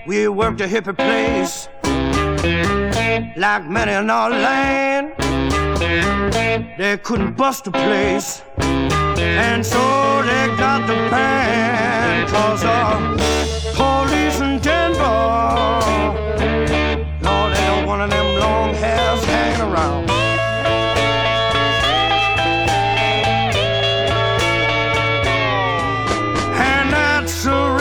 We worked a hippie place, like many in our land. They couldn't bust the place, and so they got the band. 'Cause